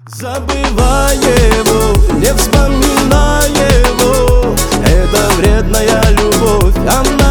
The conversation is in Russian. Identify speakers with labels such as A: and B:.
A: Забывай его, не вспоминай его. Это вредная любовь, она